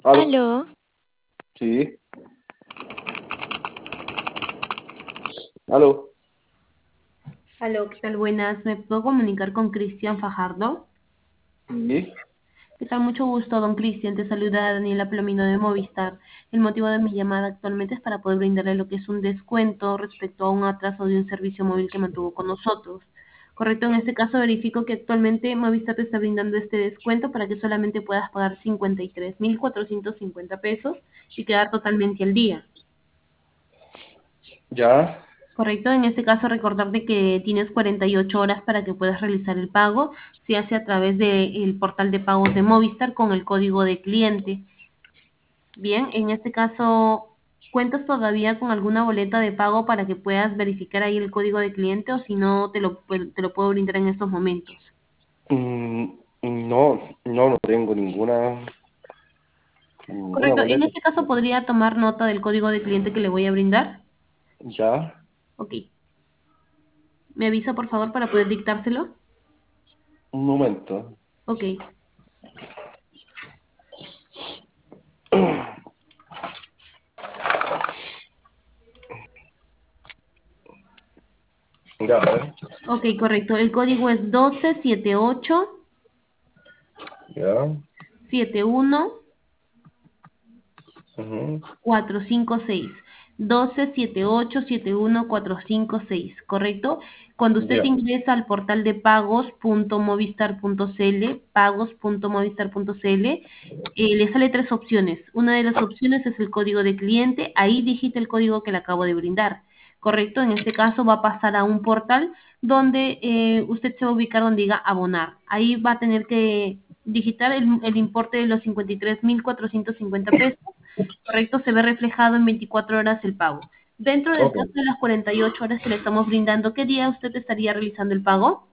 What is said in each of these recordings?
Aló, Aló, sí, aló, Aló, ¿qué tal? Buenas. ¿Me puedo comunicar con Cristian Fajardo? sí, ¿Qué tal? Mucho gusto, don Cristian. Te saluda Daniela Plomino de Movistar. El motivo de mi llamada actualmente es para poder brindarle lo que es un descuento respecto a un atraso de un servicio móvil que mantuvo con nosotros. Correcto, en este caso verifico que actualmente Movistar te está brindando este descuento para que solamente puedas pagar 53.450 pesos y quedar totalmente al día. ya, Correcto, en este caso recordarte que tienes 48 horas para que puedas realizar el pago. Se hace a través del portal de pagos de Movistar con el código de cliente. Bien, en este caso, ¿cuentas todavía con alguna boleta de pago para que puedas verificar ahí el código de cliente o si no te lo puedo brindar en estos momentos? mm, no, no tengo ninguna Correcto, en boleta, este caso podría tomar nota del código de cliente que le voy a brindar. ya, Ok, me avisa por favor para poder dictárselo. un momento, Ok. ya, a ver, Ok, correcto. El código es 1278 ya, 71 ujú, 456 127871 456, ¿correcto? Cuando usted ya, ingresa al portal de pagos.movistar.cl, le sale tres opciones. Una de las opciones es el código de cliente, ahí digita el código que le acabo de brindar, ¿correcto? En este caso va a pasar a un portal donde usted se va a ubicar donde diga abonar. Ahí va a tener que digitar el importe de los 53.450 pesos. Correcto, se ve reflejado en 24 horas el pago. Dentro del ok. caso de las 48 horas que le estamos brindando, ¿qué día usted estaría realizando el pago?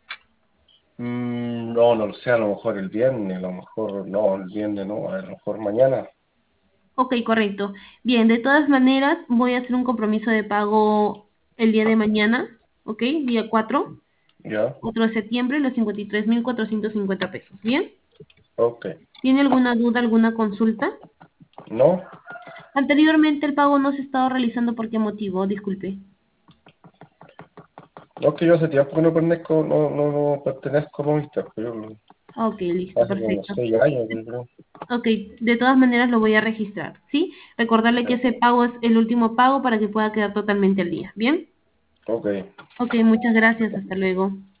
No, no lo sé, a lo mejor el viernes, a lo mejor, no, el viernes no, a lo mejor mañana, Ok, correcto. Bien, de todas maneras, voy a hacer un compromiso de pago el día de mañana, ok, día 4, ya, 4 de septiembre, los 53.450 pesos. Bien, ok, ¿tiene alguna duda, alguna consulta? no, Anteriormente el pago no se estaba realizando, ¿por qué motivo? Disculpe. no es que yo hace tiempo que no pertenezco, no pertenezco a Movistar, pues yo Ok, listo, hace como perfecto. 6 años, yo creo, Ok, de todas maneras lo voy a registrar, ¿sí? Recordarle que ya, ese pago es el último pago para que pueda quedar totalmente al día, ¿bien? ok. Ok, muchas gracias, hasta luego.